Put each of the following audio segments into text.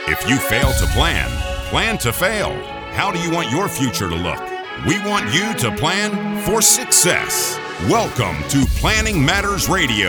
If you fail to plan, plan to fail. How do you want your future to look? We want you to plan for success. Welcome to Planning Matters Radio.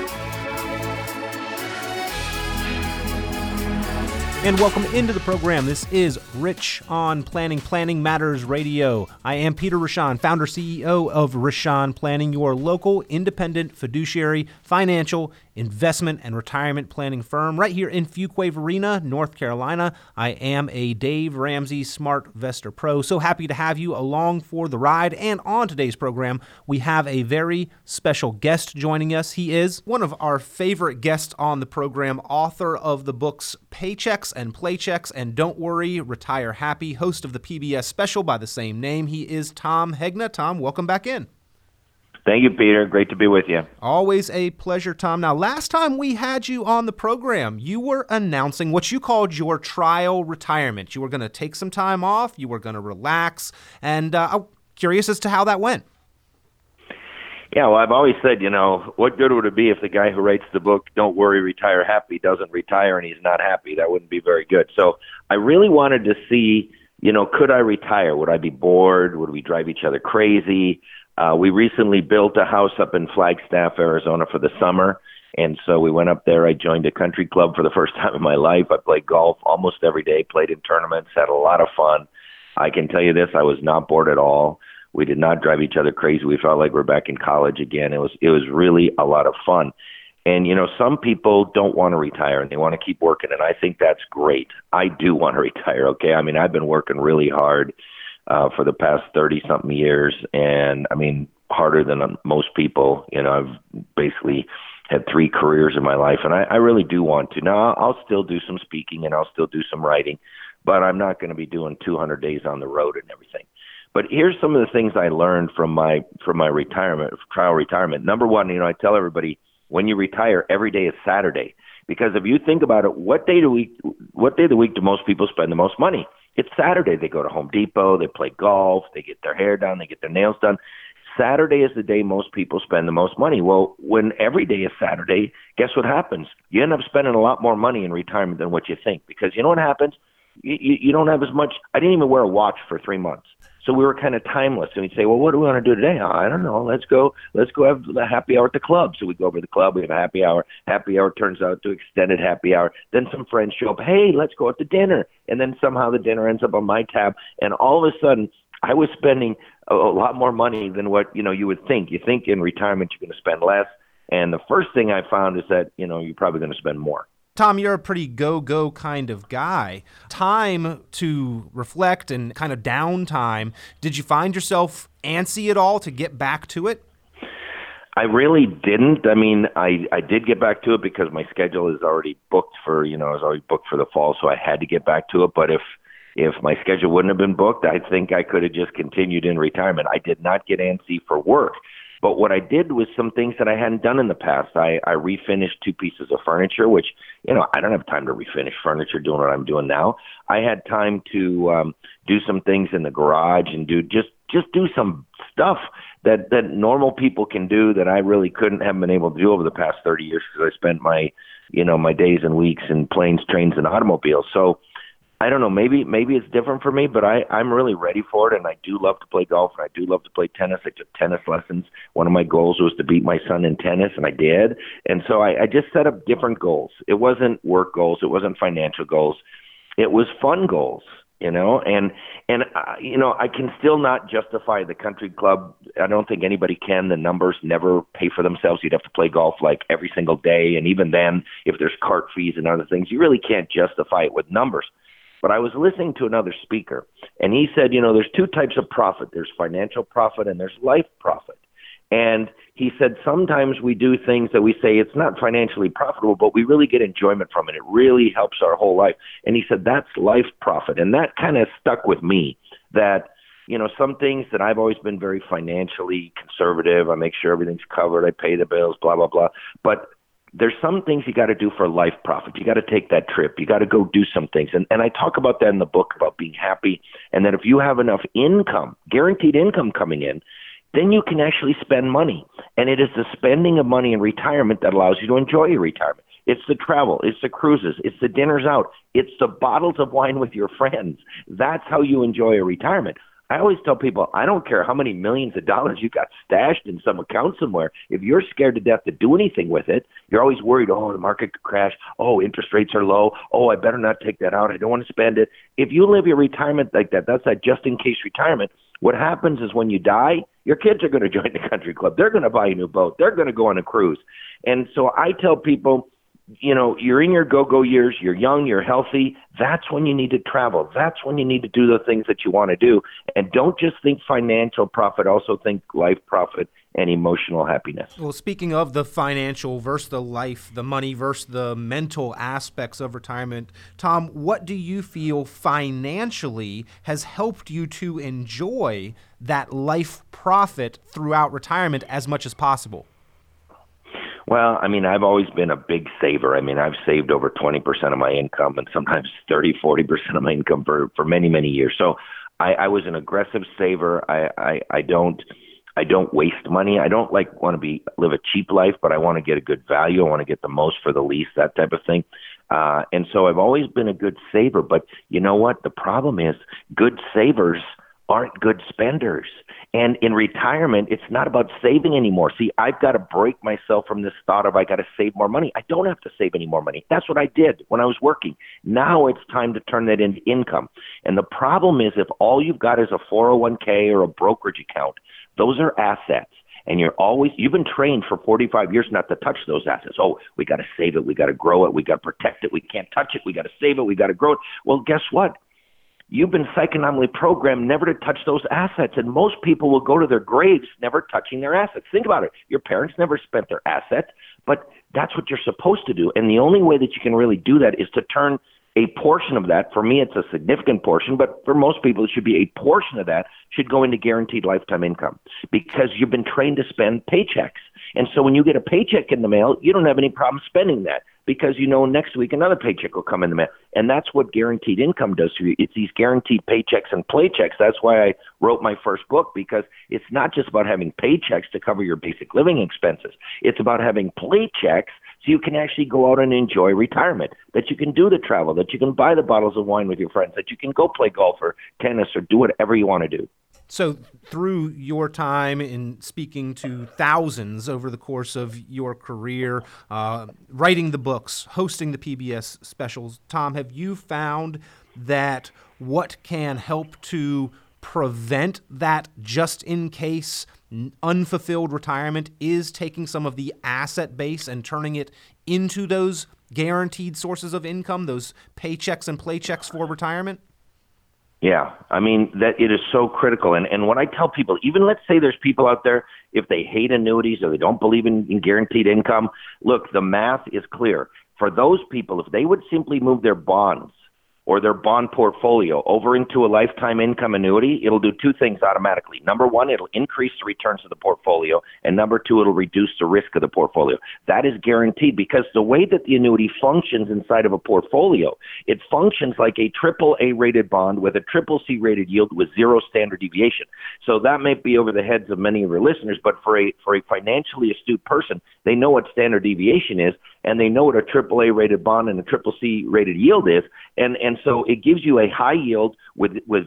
And welcome into the program. This is Rich on Planning Matters Radio. I am Peter Rochon, founder CEO of Rochon Planning, your local independent fiduciary financial investment and retirement planning firm right here in Fuquay-Varina, North Carolina. I am a Dave Ramsey SmartVestor Pro. So happy to have you along for the ride. And on today's program, we have a very special guest joining us. He is one of our favorite guests on the program, author of the books Paychecks and Playchecks and Don't Worry, Retire Happy, host of the PBS special by the same name. He is Tom Hegna. Tom, welcome back in. Thank you, Peter. Great to be with you. Always a pleasure, Tom. Now, last time we had you on the program, you were announcing what you called your trial retirement. You were going to take some time off, you were going to relax, and I'm curious as to how that went. Yeah, well, I've always said, what good would it be if the guy who writes the book, Don't Worry, Retire Happy, doesn't retire and he's not happy? That wouldn't be very good. So I really wanted to see, could I retire? Would I be bored? Would we drive each other crazy? We recently built a house up in Flagstaff, Arizona for the summer, and so we went up there. I joined a country club for the first time in my life. I played golf almost every day, played in tournaments, had a lot of fun. I can tell you this, I was not bored at all. We did not drive each other crazy. We felt like we're back in college again. It was really a lot of fun. And, some people don't want to retire and they want to keep working, and I think that's great. I do want to retire, okay? I mean, I've been working really hard for the past 30-something years, and harder than most people. I've basically had 3 careers in my life, and I really do want to. Now, I'll still do some speaking and I'll still do some writing, but I'm not going to be doing 200 days on the road and everything. But here's some of the things I learned from my trial retirement. Number one, I tell everybody, when you retire, every day is Saturday, because if you think about it, what day of the week do most people spend the most money? It's Saturday. They go to Home Depot, they play golf, they get their hair done, they get their nails done. Saturday is the day most people spend the most money. Well, when every day is Saturday, guess what happens? You end up spending a lot more money in retirement than what you think, because you know what happens? You don't have as much. I didn't even wear a watch for 3 months. So we were kind of timeless. And we'd say, well, what do we want to do today? I don't know. Let's go have the happy hour at the club. So we go over to the club. We have a happy hour. Happy hour turns out to extended happy hour. Then some friends show up. Hey, let's go out to dinner. And then somehow the dinner ends up on my tab. And all of a sudden, I was spending a lot more money than what, you would think. You think in retirement you're going to spend less. And the first thing I found is that, you're probably going to spend more. Tom, you're a pretty go-go kind of guy. Time to reflect and kind of downtime. Did you find yourself antsy at all to get back to it? I really didn't. I did get back to it because my schedule is already booked for, I was already booked for the fall, so I had to get back to it. But if my schedule wouldn't have been booked, I think I could have just continued in retirement. I did not get antsy for work. But what I did was some things that I hadn't done in the past. I refinished 2 pieces of furniture, which, I don't have time to refinish furniture doing what I'm doing now. I had time to do some things in the garage and just do some stuff that normal people can do that I really haven't been able to do over the past 30 years because I spent my days and weeks in planes, trains, and automobiles. So I don't know, maybe it's different for me, but I'm really ready for it, and I do love to play golf, and I do love to play tennis. I took tennis lessons. One of my goals was to beat my son in tennis, and I did. And so I just set up different goals. It wasn't work goals. It wasn't financial goals. It was fun goals, and I can still not justify the country club. I don't think anybody can. The numbers never pay for themselves. You'd have to play golf like every single day, and even then, if there's cart fees and other things, you really can't justify it with numbers. But I was listening to another speaker, and he said, there's 2 types of profit. There's financial profit and there's life profit. And he said sometimes we do things that we say it's not financially profitable, but we really get enjoyment from it. It really helps our whole life. And he said that's life profit. And that kind of stuck with me, that, some things that I've always been very financially conservative. I make sure everything's covered. I pay the bills, blah, blah, blah. But there's some things you got to do for life profit. You got to take that trip. You got to go do some things. And I talk about that in the book about being happy. And that if you have enough income, guaranteed income coming in, then you can actually spend money. And it is the spending of money in retirement that allows you to enjoy your retirement. It's the travel. It's the cruises. It's the dinners out. It's the bottles of wine with your friends. That's how you enjoy a retirement. I always tell people, I don't care how many millions of dollars you got stashed in some account somewhere. If you're scared to death to do anything with it, you're always worried, oh, the market could crash. Oh, interest rates are low. Oh, I better not take that out. I don't want to spend it. If you live your retirement like that, that's that just-in-case retirement. What happens is when you die, your kids are going to join the country club. They're going to buy a new boat. They're going to go on a cruise. And so I tell people, you know, you're in your go-go years, you're young, you're healthy. That's when you need to travel. That's when you need to do the things that you want to do. And don't just think financial profit, also think life profit and emotional happiness. Well, speaking of the financial versus the life, the money versus the mental aspects of retirement, Tom, what do you feel financially has helped you to enjoy that life profit throughout retirement as much as possible? Well, I mean, I've always been a big saver. I mean, I've saved over 20% of my income and sometimes 30, 40% of my income for many, many years. So I was an aggressive saver. I don't waste money. I don't want to live a cheap life, but I want to get a good value. I want to get the most for the least, that type of thing. And so I've always been a good saver. But you know what? The problem is good savers aren't good spenders. And in retirement, it's not about saving anymore. See, I've got to break myself from this thought of I got to save more money. I don't have to save any more money. That's what I did when I was working. Now it's time to turn that into income. And the problem is if all you've got is a 401k or a brokerage account, those are assets. And you've been trained for 45 years not to touch those assets. Oh, we got to save it. We got to grow it. We got to protect it. We can't touch it. We got to save it. We got to grow it. Well, guess what? You've been psychonomically programmed never to touch those assets, and most people will go to their graves never touching their assets. Think about it. Your parents never spent their assets, but that's what you're supposed to do. And the only way that you can really do that is to turn a portion of that. For me, it's a significant portion, but for most people, it should be a portion of that should go into guaranteed lifetime income because you've been trained to spend paychecks. And so when you get a paycheck in the mail, you don't have any problem spending that because you know next week another paycheck will come in the mail. And that's what guaranteed income does for you. It's these guaranteed paychecks and playchecks. That's why I wrote my first book, because it's not just about having paychecks to cover your basic living expenses. It's about having playchecks so you can actually go out and enjoy retirement, that you can do the travel, that you can buy the bottles of wine with your friends, that you can go play golf or tennis or do whatever you want to do. So through your time in speaking to thousands over the course of your career, writing the books, hosting the PBS specials, Tom, have you found that what can help to prevent that just-in-case unfulfilled retirement is taking some of the asset base and turning it into those guaranteed sources of income, those paychecks and playchecks for retirement? Yeah, I mean, that it is so critical. And what I tell people, even let's say there's people out there, if they hate annuities or they don't believe in guaranteed income, look, the math is clear. For those people, if they would simply move their bonds or their bond portfolio over into a lifetime income annuity, it'll do two things automatically. Number one, it'll increase the returns of the portfolio. And number two, it'll reduce the risk of the portfolio. That is guaranteed because the way that the annuity functions inside of a portfolio, it functions like a AAA rated bond with a CCC rated yield with zero standard deviation. So that may be over the heads of many of your listeners, but for a financially astute person, they know what standard deviation is, and they know what a AAA rated bond and a CCC rated yield is. And so it gives you a high yield with a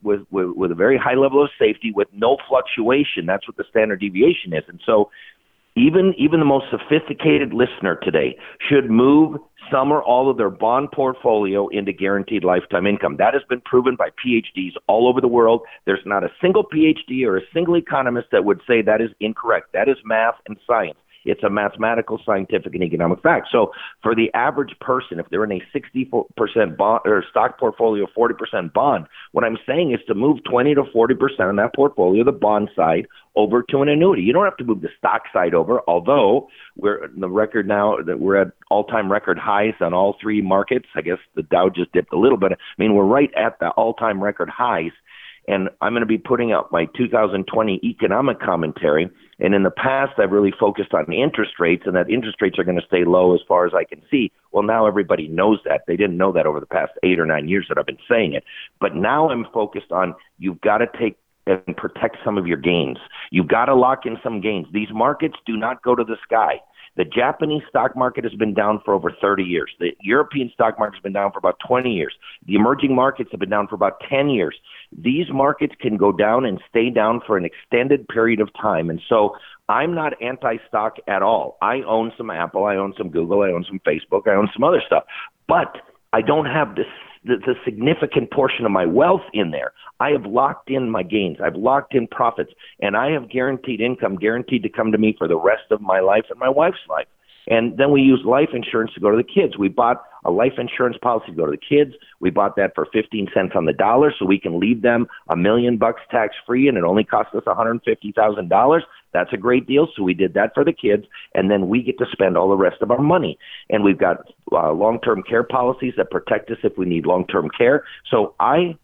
very high level of safety with no fluctuation. That's what the standard deviation is. And so even the most sophisticated listener today should move some or all of their bond portfolio into guaranteed lifetime income. That has been proven by PhDs all over the world. There's not a single PhD or a single economist that would say that is incorrect. That is math and science. It's a mathematical, scientific, and economic fact. So for the average person, if they're in a 60% bond or stock portfolio, 40% bond, what I'm saying is to move 20 to 40% of that portfolio, the bond side, over to an annuity. You don't have to move the stock side over, although we're in the record now that we're at all-time record highs on all three markets. I guess the Dow just dipped a little bit. I mean, we're right at the all-time record highs. And I'm going to be putting out my 2020 economic commentary. And in the past, I've really focused on interest rates, and that interest rates are going to stay low as far as I can see. Well, now everybody knows that. They didn't know that over the past 8 or 9 years that I've been saying it. But now I'm focused on you've got to take and protect some of your gains. You've got to lock in some gains. These markets do not go to the sky. The Japanese stock market has been down for over 30 years. The European stock market has been down for about 20 years. The emerging markets have been down for about 10 years. These markets can go down and stay down for an extended period of time. And so I'm not anti-stock at all. I own some Apple, I own some Google, I own some Facebook, I own some other stuff. But I don't have the significant portion of my wealth in there. I have locked in my gains. I've locked in profits, and I have guaranteed income guaranteed to come to me for the rest of my life and my wife's life. And then we use life insurance to go to the kids. We bought a life insurance policy to go to the kids. We bought that for 15 cents on the dollar so we can leave them $1 million tax-free, and it only cost us $150,000. That's a great deal. So we did that for the kids, and then we get to spend all the rest of our money. And we've got long-term care policies that protect us if we need long-term care. So I'm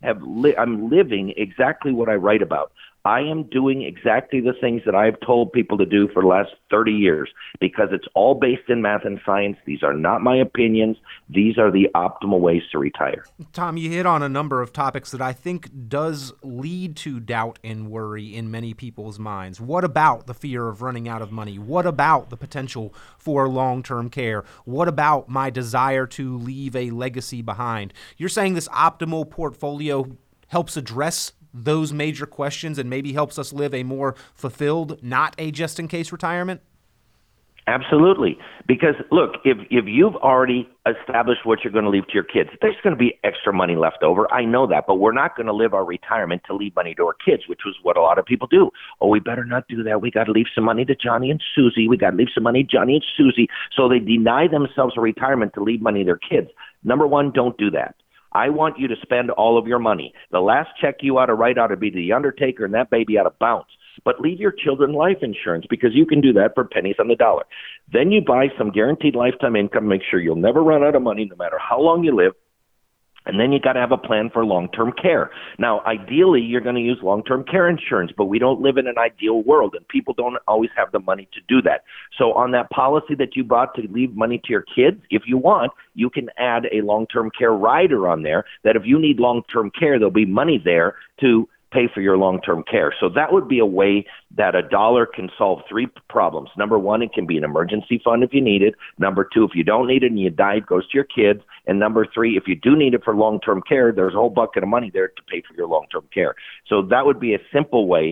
living exactly what I write about. I am doing exactly the things that I've told people to do for the last 30 years because it's all based in math and science. These are not my opinions. These are the optimal ways to retire. Tom, you hit on a number of topics that I think does lead to doubt and worry in many people's minds. What about the fear of running out of money? What about the potential for long-term care? What about my desire to leave a legacy behind? You're saying this optimal portfolio helps address those major questions and maybe helps us live a more fulfilled, not a just-in-case retirement? Absolutely. Because, look, if you've already established what you're going to leave to your kids, there's going to be extra money left over. I know that, but we're not going to live our retirement to leave money to our kids, which was what a lot of people do. Oh, we better not do that. We got to leave some money to Johnny and Susie. We got to leave some money to Johnny and Susie. So they deny themselves a retirement to leave money to their kids. Number one, don't do that. I want you to spend all of your money. The last check you ought to write ought to be to the undertaker, and that baby ought to bounce. But leave your children life insurance because you can do that for pennies on the dollar. Then you buy some guaranteed lifetime income, make sure you'll never run out of money no matter how long you live. And then you got to have a plan for long-term care. Now, ideally, you're going to use long-term care insurance, but we don't live in an ideal world, and people don't always have the money to do that. So on that policy that you bought to leave money to your kids, if you want, you can add a long-term care rider on there that if you need long-term care, there'll be money there to pay for your long-term care. So that would be a way that a dollar can solve three problems. Number one, it can be an emergency fund if you need it. Number two, if you don't need it and you die, it goes to your kids. And number three, if you do need it for long-term care, there's a whole bucket of money there to pay for your long-term care. So that would be a simple way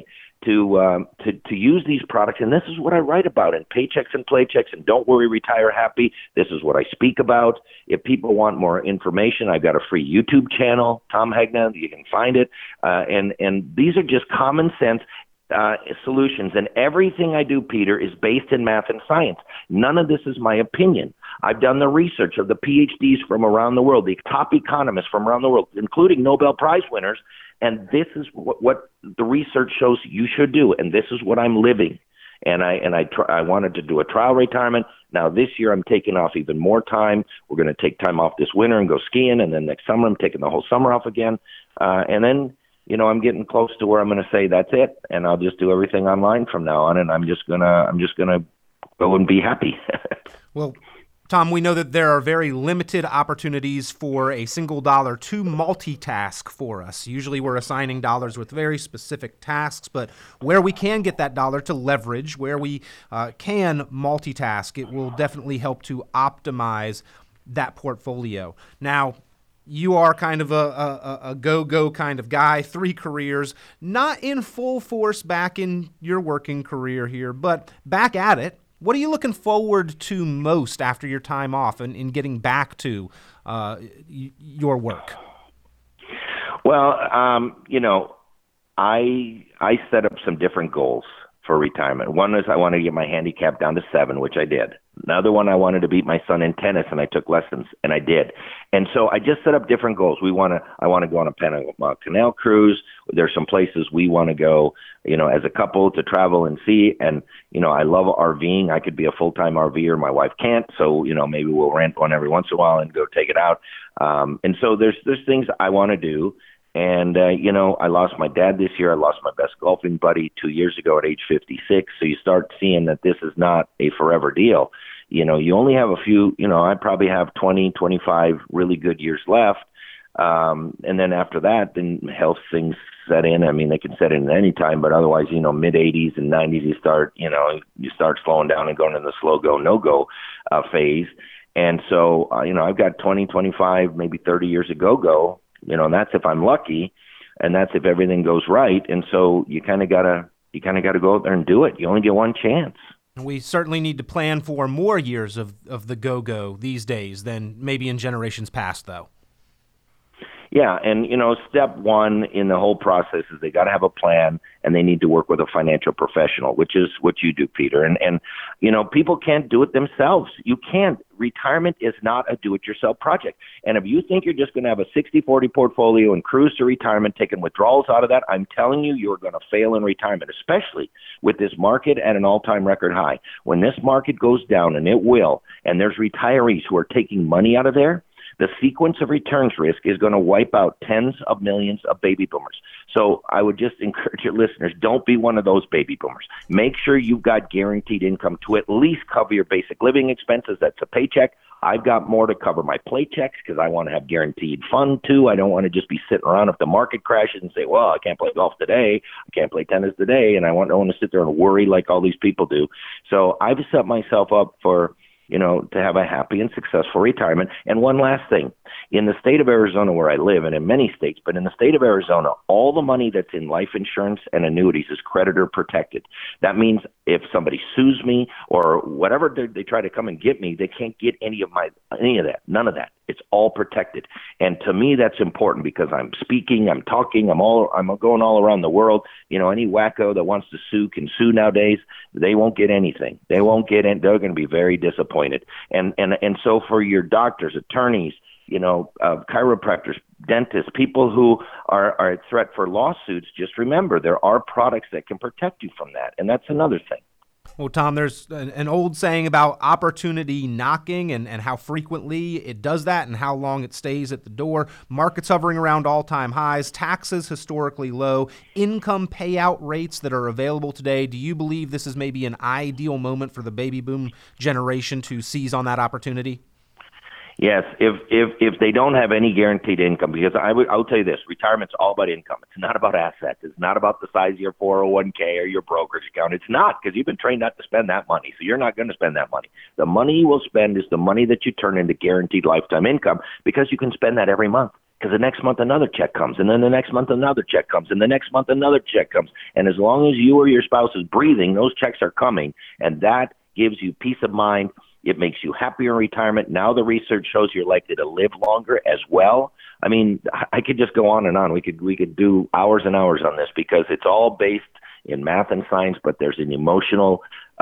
to use these products. And this is what I write about in Paychecks and Playchecks and Don't Worry, Retire Happy. This is what I speak about. If people want more information, I've got a free YouTube channel, Tom Hegna. You can find it. And these are just common sense solutions. And everything I do, Peter, is based in math and science. None of this is my opinion. I've done the research of the PhDs from around the world, the top economists from around the world, including Nobel Prize winners. And this is what the research shows you should do. And this is what I'm living. And I wanted to do a trial retirement. Now this year I'm taking off even more time. We're going to take time off this winter and go skiing. And then next summer I'm taking the whole summer off again. And then, I'm getting close to where I'm going to say that's it. And I'll just do everything online from now on. And I'm just going to go and be happy. Well, Tom, we know that there are very limited opportunities for a single dollar to multitask for us. Usually we're assigning dollars with very specific tasks, but where we can get that dollar to leverage, where we can multitask, it will definitely help to optimize that portfolio. Now, you are kind of a go-go kind of guy, 3 careers, not in full force back in your working career here, but back at it. What are you looking forward to most after your time off and in getting back to your work? Well, I set up some different goals for retirement. One is I wanted to get my handicap down to 7, which I did. Another one, I wanted to beat my son in tennis, and I took lessons, and I did. And so I just set up different goals. I want to go on a Panama Canal cruise. There's some places we want to go, as a couple to travel and see. And, I love RVing. I could be a full-time RVer. My wife can't. So, maybe we'll rent one every once in a while and go take it out. And so there's things I want to do. And, I lost my dad this year. I lost my best golfing buddy 2 years ago at age 56. So you start seeing that this is not a forever deal. You only have a few, I probably have 20, 25 really good years left. And then after that, then health things set in. I mean, they can set in at any time, but otherwise, mid 80s and 90s, you start slowing down and going in the slow go, no go phase. And so, I've got 20, 25, maybe 30 years of go, and that's if I'm lucky, and that's if everything goes right. And so you kind of gotta go out there and do it. You only get one chance. We certainly need to plan for more years of the go these days than maybe in generations past, though. Yeah, and step one in the whole process is they got to have a plan, and they need to work with a financial professional, which is what you do, Peter. And people can't do it themselves. You can't. Retirement is not a do-it-yourself project. And if you think you're just going to have a 60-40 portfolio and cruise to retirement, taking withdrawals out of that, I'm telling you, you're going to fail in retirement, especially with this market at an all-time record high. When this market goes down, and it will, and there's retirees who are taking money out of there, the sequence of returns risk is going to wipe out tens of millions of baby boomers. So I would just encourage your listeners, don't be one of those baby boomers. Make sure you've got guaranteed income to at least cover your basic living expenses. That's a paycheck. I've got more to cover my paychecks because I want to have guaranteed fund too. I don't want to just be sitting around if the market crashes and say, well, I can't play golf today. I can't play tennis today. And I don't want to sit there and worry like all these people do. So I've set myself up for to have a happy and successful retirement. And one last thing, in the state of Arizona where I live, and in many states, but in the state of Arizona, all the money that's in life insurance and annuities is creditor protected. That means if somebody sues me or whatever they try to come and get me, they can't get any of that, none of that. It's all protected. And to me, that's important because I'm speaking, I'm talking, I'm going all around the world. Any wacko that wants to sue can sue nowadays. They won't get anything. They won't get in. They're going to be very disappointed. And so for your doctors, attorneys, chiropractors, dentists, people who are at threat for lawsuits, just remember there are products that can protect you from that. And that's another thing. Well, Tom, there's an old saying about opportunity knocking and how frequently it does that and how long it stays at the door. Markets hovering around all-time highs, taxes historically low, income payout rates that are available today. Do you believe this is maybe an ideal moment for the baby boom generation to seize on that opportunity? Yes, if they don't have any guaranteed income, because I'll tell you this, retirement's all about income. It's not about assets. It's not about the size of your 401k or your brokerage account. It's not, because you've been trained not to spend that money, so you're not going to spend that money. The money you will spend is the money that you turn into guaranteed lifetime income, because you can spend that every month. Because the next month another check comes, and then the next month another check comes, and the next month another check comes. And as long as you or your spouse is breathing, those checks are coming, and that gives you peace of mind. It makes you happier in retirement. Now the research shows you're likely to live longer as well. I mean, I could just go on and on. We could do hours and hours on this because it's all based in math and science, but there's an emotional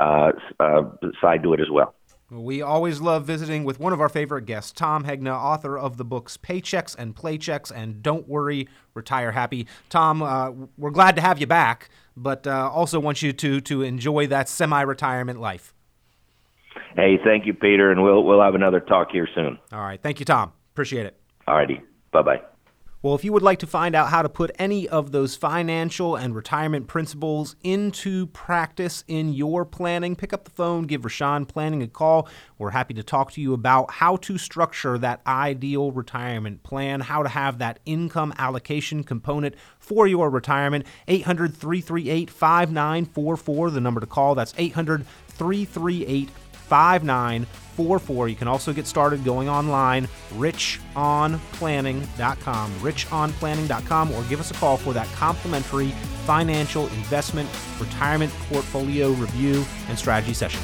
side to it as well. We always love visiting with one of our favorite guests, Tom Hegna, author of the books Paychecks and Playchecks and Don't Worry, Retire Happy. Tom, we're glad to have you back, but also want you to enjoy that semi-retirement life. Hey, thank you, Peter, and we'll have another talk here soon. All right. Thank you, Tom. Appreciate it. All righty. Bye-bye. Well, if you would like to find out how to put any of those financial and retirement principles into practice in your planning, pick up the phone, give Rashawn Planning a call. We're happy to talk to you about how to structure that ideal retirement plan, how to have that income allocation component for your retirement. 800-338-5944, the number to call. That's 800-338-5944. You can also get started going online, richonplanning.com, richonplanning.com, or give us a call for that complimentary financial investment retirement portfolio review and strategy session.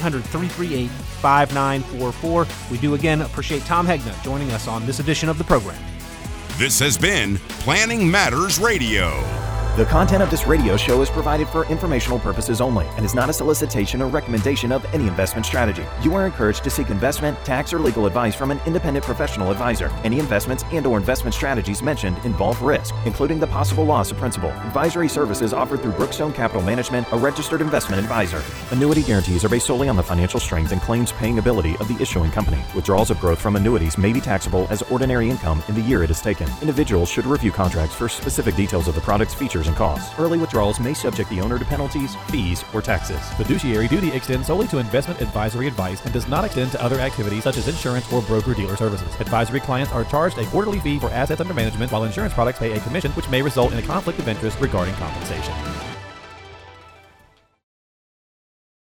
800-338-5944. We do again appreciate Tom Hegna joining us on this edition of the program. This has been Planning Matters Radio. The content of this radio show is provided for informational purposes only and is not a solicitation or recommendation of any investment strategy. You are encouraged to seek investment, tax, or legal advice from an independent professional advisor. Any investments and/or investment strategies mentioned involve risk, including the possible loss of principal. Advisory services offered through Brookstone Capital Management, a registered investment advisor. Annuity guarantees are based solely on the financial strength and claims paying ability of the issuing company. Withdrawals of growth from annuities may be taxable as ordinary income in the year it is taken. Individuals should review contracts for specific details of the products, features, features and costs. Early withdrawals may subject the owner to penalties, fees, or taxes. Fiduciary duty extends solely to investment advisory advice and does not extend to other activities such as insurance or broker-dealer services. Advisory clients are charged a quarterly fee for assets under management, while insurance products pay a commission, which may result in a conflict of interest regarding compensation.